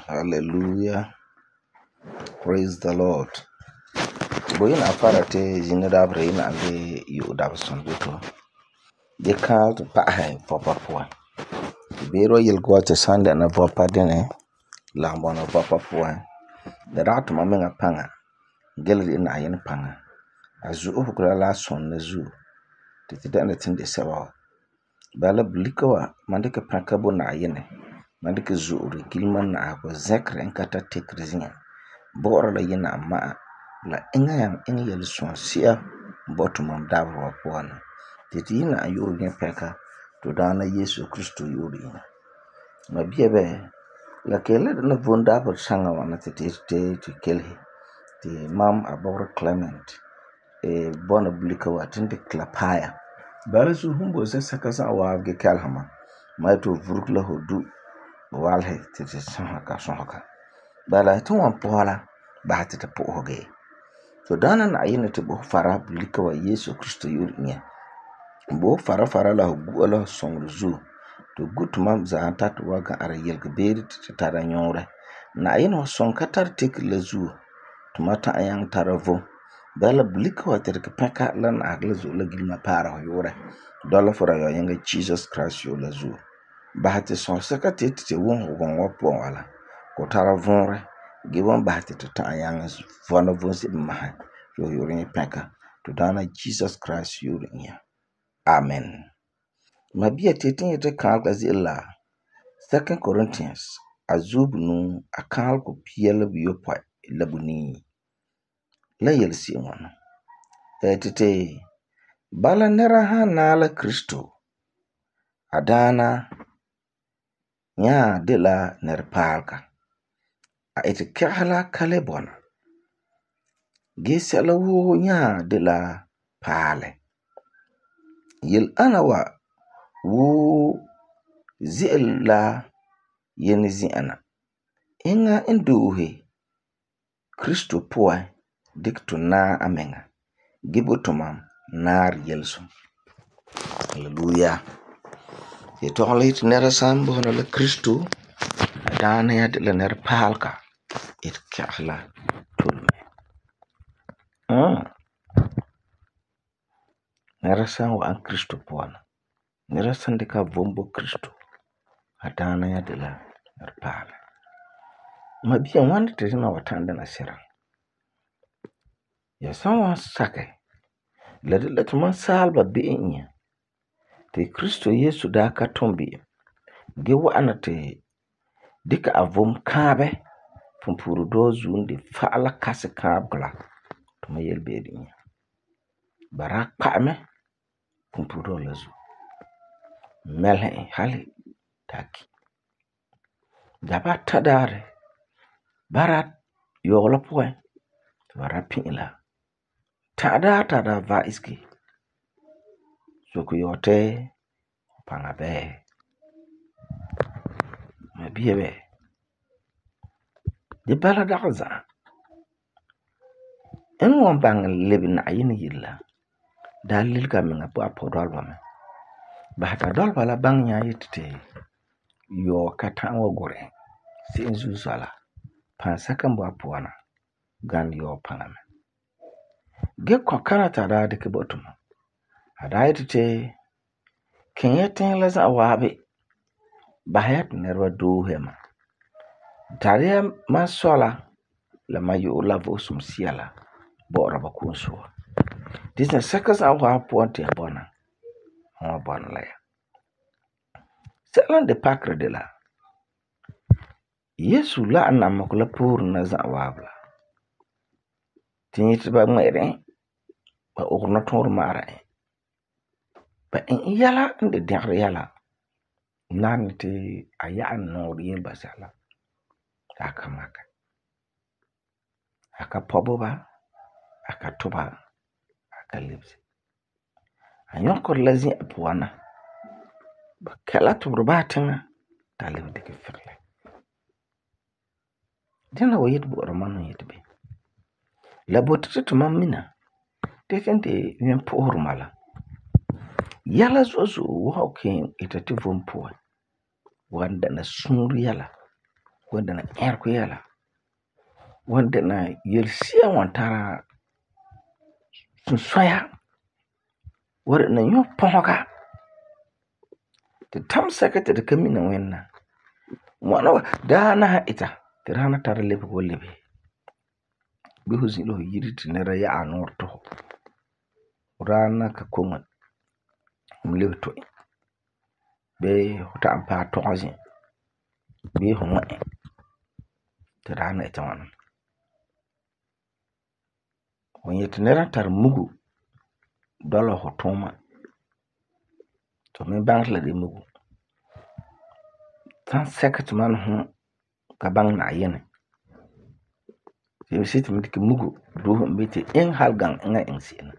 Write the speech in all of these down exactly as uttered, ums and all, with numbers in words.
Hallelujah. Praise the Lord. Boyin afara te jini dabre ina ande yu dabson bito. De kalt pa hai popa poa. Bero yil go te sande na popa dene lambo na popa poa. De rat ma menga panga. Gelri ina ayen panga. Azu ukula la son na zu. Te te dane tinde sewa. Bala blikawa mandike pankabo na ayene. Mandike zu uri gilman na ako zekre enkata tekri zinya. Bora la yina ma la inga yang inga yel son siya bottom dabro wa pwana. Titi yina yuri nye peka to dana Yesu Kristo yuri yina. Ma biebe la kele na vunda por sanga wana titi te te kelhi. Ti mam abora Clement e bona blika wa tindi klapaya. Bala su humbo se sakasa wa avge kalhama. Ma to vurukla hodu walhe titi sonhaka sonhaka. Bala tu wan pohala bahati ta pohoge. So dana na ayina te bo fara blika wa Yesu Kristo yuri nye. Bo fara fara la gu ala songru zu. To gutu mam za antat waga ara yelga beri te tara nyore. Na ayina wa song katar teki la zu. Tumata ayang tara vo. Bala blika wa tere kepeka lan agla zu la gilma para ho yore. Dola fora yo yenga Jesus Christ yo la zu. Bahati son saka te te wong wong wapo wala. Ko tara vonre. Given bahati to ta ayang vona vonsi maha. Yo yore nye peka. To dana Jesus Christ yore nye. Amen. Mabia tetin yete kanal kazi illa. Second Corinthians. Azub nu akal ko piyala biyo pa labuni. La yelsi wana. Tete. Bala nera ha nala Kristo. Adana. Nya dila nerpalka. A ete kahala kalebona. Gisela wo nya dila pale. Yil anawa wo zila yeni ziana. Inga induhe Kristo poa dikto na amenga. Gibotomam nar yelso. Hallelujah. Yeto halit nera sambo hana la Kristo. Adana ya dila nera palka. It kahla tulme. Mm. Nera sambo an Kristo poa. Nera sandika vombo Kristo. Adana ya dila nera palka. Mabia wanda tezima watanda na sira. Ya sawa sake. Ladi latuman salba biinya. Te Kristo Yesu da katombi. Gewa anate dika avom kabe. Pumpuru dozu undi faala kase kabgla. Tuma yelbedi nya. Barak paame. Pumpuru lazu. Melhe hali taki. Daba tadare. Barat yoglapoe. Barat pingla. Tada tada va iski. Soku yote pangabe. Mabiebe. Di bala dakza. En wan bang lebi na ayini yilla. Dalil ka minga po apo dolba me. Bahata dolba la bang nya yitite. Yo katangwa gore. Si inzu sala. Pansaka mbo apo wana. Gan yo pangame. Ge kwa kanata da dike botuma. Hada yitite. Kenyete laza awabe. Bahayat nerwa duhema. Taria masola. La mayu la vosum siala. Bora bakunsuwa. Disna sekas awa apuante abona. Hawa bona laya. Selan de pakre de la. Yesu la anamakula pur na za wabla. Tinyiti ba mwere. Ba ukuna tonru mara. Ba in yala inde diakre yala. Nani te ayaan nori yemba sala. Aka maka. Aka pobo ba. Aka toba. Aka lipsi. Anyoko lazi apuana. Bakala turbatina talib dike fikle. Dina wa yit bu ramanu yit be. La botete to mamina. Defende yem por mala. Yala zozo wa ken itati vompo. Wanda na sunru yala. wanda na ƴar ku yala wanda na yelsiya wantara sun soya wanda na yo ponga ta tamsaka ta da kamina wenna wana dana ita tirana tar lebe ko lebe bi husi lo yiri tinera ya anorto rana ka konga mlebe to be huta ampa tozi be homa tirana ita wana wanye tinera tar mugu dola hotoma to me bangla de mugu tan second man hu ka bang na yene je sit mi ke mugu do mbete en halgang nga en sina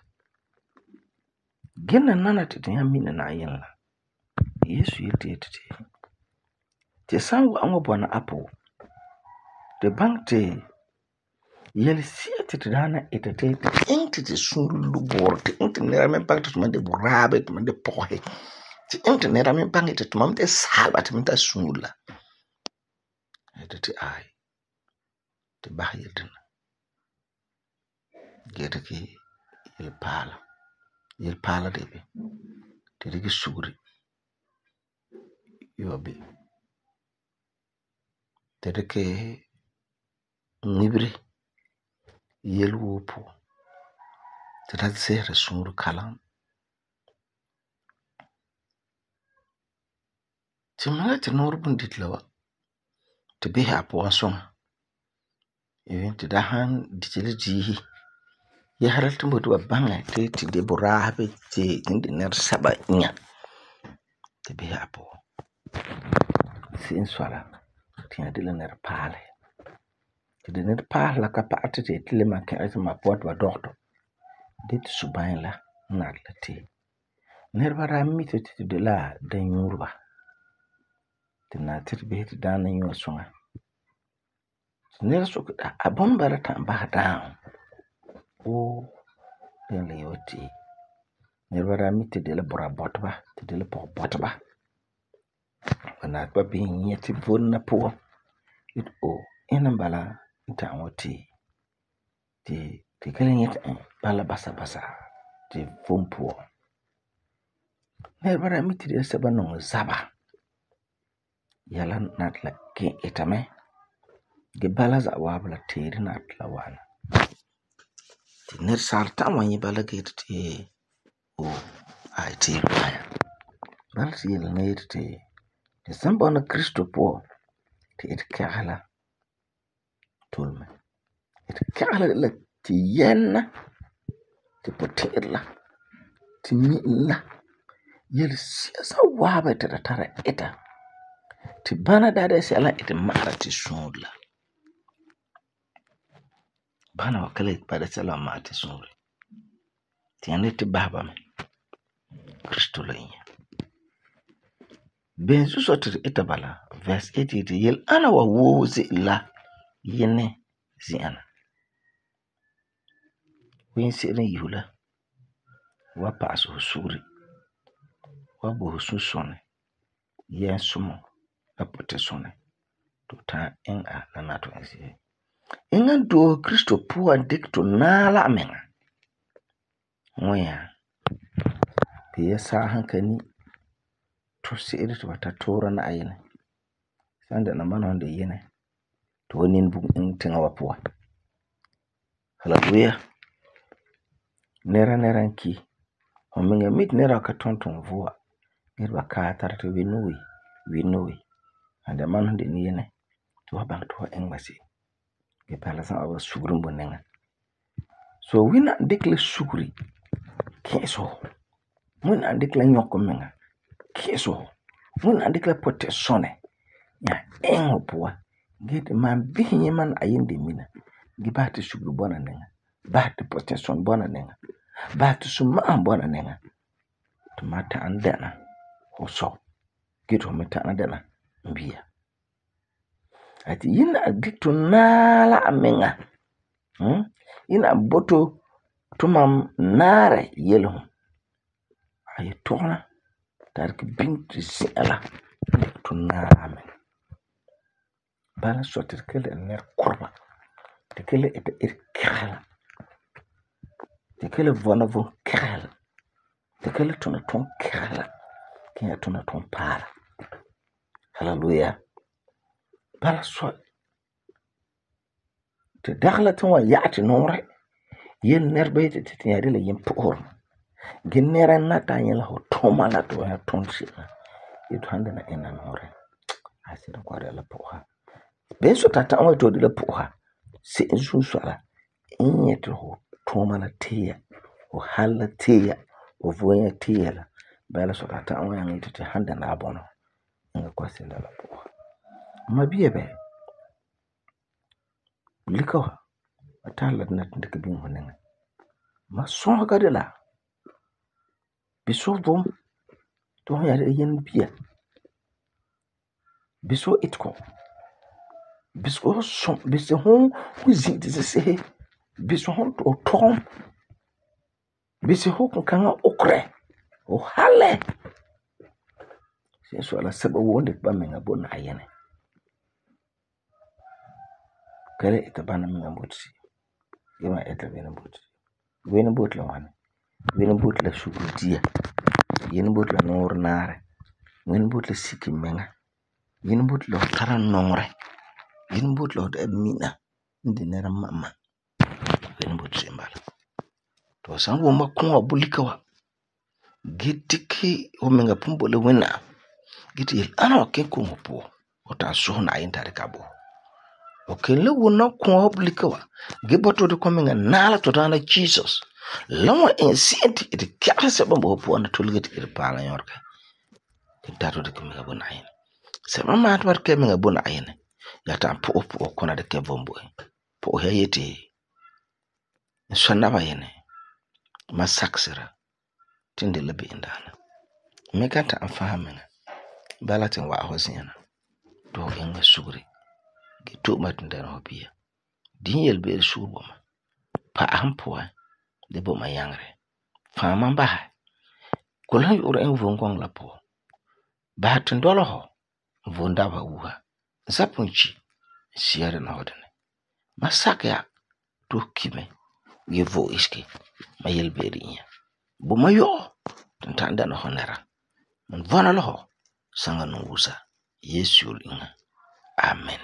gena nana te tan mina na yela yesu yete yete te sangu anwo bona apo de bang te yel siete te dana etete enti te sulu borte enti nera men bang te mande burabe te mande pohe te enti nera men bang te te mamte salba te mta sula etete ai te bah yedna gete ki yel pala yel pala debe te rigi sugri yobe te rike nibre yel wopo te da zere sungru kalam te mala te nor bundit lawa te be apo asong even te da han ditele jihi ya haral tumbo to banga te te de borabe te indi ner saba nya te be apo sin swala te adila ner pale te de ner pala ka pa te te tile ma ka ma pot wa doctor dit subain la na la te ner bara mi te te de la de nyurba te na te be te da na nyo songa ner so ka abon bara ta ba down o den le yoti ner bara mi te de la bora botba te de la po botba na ba bi nyeti vonna po it o ina bala ta woti ti ti kalen yet bala basa basa ti fompo ner bara mi te de saba no zaba yala natla ke itame ge bala za wabla tiri natla wana ti ner sarta wanyi bala ge ti o ai ti baya bala ti yel ne ti ti samba na kristo po ti it kala tulme it kala la ti yenna ti potella ti milla yel siasa waba ti tara ita ti bana dada si ala iti mara ti sunla bana wakale pada sala ma ti sunla ti ane ti baba me kristo la inya benzu sotir ita bala verse eighty yel ana wa wozi la yene zi ana win sirin yula wa pasu suri wa bo su sone yen sumo apote sone to ta en a na to nsi inga do kristo puan dikto nala amenga moya pe yasa hankani to siri to ta tora na ayene sanda na mana wanda yene to nin bu in tinga wapuwa hallelujah nera neranki omenga mit nera ka tonton vuwa nera ka tarto winui winui anda man hande ni yene to bang to engmasi ke pala sa awa sugrum bonenga so wina dekle sugri keso mun andekla nyoko menga keso mun andekla pote sone ya engo puwa get man bihinye man ayende mina gibati sugru bona nenga bati pote son bona nenga bati suma bona nenga tumata andana hoso gitu meta andana mbia ati yina adikto nala amenga hmm ina boto tumam nare yelo ay tona tark binti sala to nala amenga bala so te kele ner korba te kele et ir kala te kele vona von kala te kele tona ton kala kenya tona ton para. Hallelujah. Bala so te dakhla ton wa yaati nomre yen ner bayte te tinyade le yen por genera nata yen la ho toma la to ya ton shina it hande na ena nomre asira kwa la poha benso tata on to de la poha se ensu swala enyeto ho toma la tia o hala tia o voya tia la bala so tata on yang ite hande na abono nga kwa senda la poha mabiye be liko atala na ndike bin honenga ma son ga de la biso bom to ya yen bia biso itko biso son biso hon kuzi de se biso hon to tom biso ho kan okre o hale se so la sebe wonde ba menga bona ayene kare ita bana menga botsi yema eta bena botsi wena botla wan wena botla shukutia yen botla nor nare wen botla siki menga yen botla karan nongre yen botla de mina ndinera mama wen botsi mbala to san wo makon abulikawa gitiki o menga pumbole wena giti ana ke ko po o ta so na yin tare kabo o ke le wona ko abulikawa giboto de ko menga nala to dana Jesus lawa ensienti ite kya se bombo po na tulgeti ite pala yorka dato de ko menga bona yin se mama atwar ke menga bona yin ya ta po po ko na de ke bombo po ya yeti sonna ba yin masaksira tinde lebe indana mekata amfahamena balatin wa hosina to enga sugri gitu matunda no biya dinyel be subo ma pa ampoa de bo mayangre fa mamba kulan ur en vongong la po ba tundolo ho vonda ba uha zapunchi siare na hodene masakya to kime yevo iski mayel berinya bo mayo tanda no honera mon vona lo sanga no usa yesu linga amen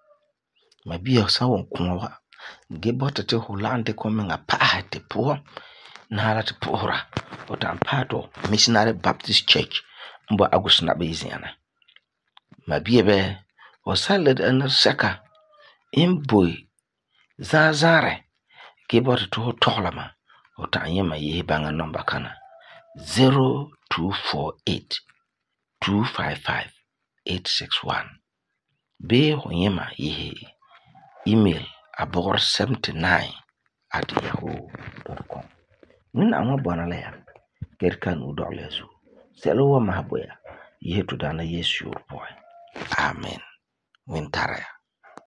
mabia sawo kuma gebota te holande ko menga pa te po na te pora otan pato missionary baptist church mbo agusna beziana mabia be o salad an saka imboy zazare gebota to tohlama otan yema ye banga number kana zero two four eight two five five eight six one be honyema ye email abor seventy-nine at yahoo dot com min amma bona la ya gerkan u dole su selo wa mahboya yetu dana yesu boy amen min taraya